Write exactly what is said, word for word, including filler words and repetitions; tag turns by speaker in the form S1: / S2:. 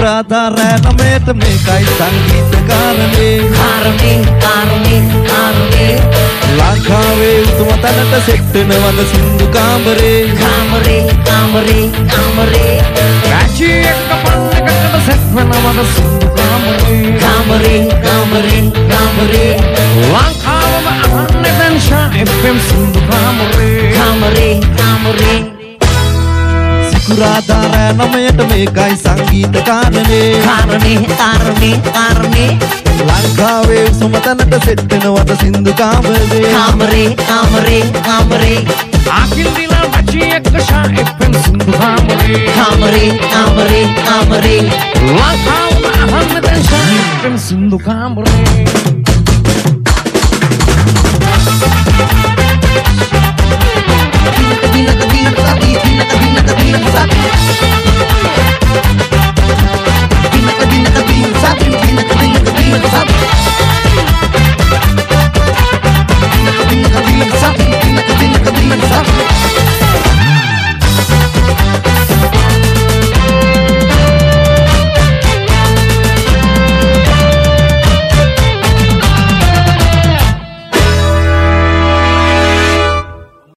S1: සිකුරාදා රෑ නමයට මේකයි සංගීත කාරණේ
S2: කාරණේ කාරණේ කාරණේ
S1: ලංකාවේ උතුම තැනට සෙට් වෙනවද සින්දු කාමරේ
S2: කාමරේ කාමරේ කාමරේ
S1: රාජ්‍ය එක්ක පන්නකට සෙට් වෙනවද සින්දු කාමරේ
S2: කාමරේ කාමරේ කාමරේ
S1: ලංකාවම අහන්නේ දැන්ෂා එෆ් එම් සින්දු කාමරේ
S2: කාමරේ කාමරේ
S1: සිකුරාදා රෑ නමයට මේකයි සංගීත කාරණේ
S2: කාරණේ කාරණේ කාරණේ
S1: ලංකාවේ උසම තැනට සෙට් වෙනවද සින්දු කාමරේ
S2: කාමරේ කාමරේ කාමරේ
S1: ආකිල් දිලා රාජ්‍ය එක්ක ෂා එෆ් එම් සින්දු කාමරේ
S2: කාමරේ කාමරේ කාමරේ
S1: ලංකාවම අහන්නේ දැන්ෂා එෆ් එම් සින්දු කාමරේ
S2: Dina, dina, dina, dina, dina, dina, dina, dina, dina,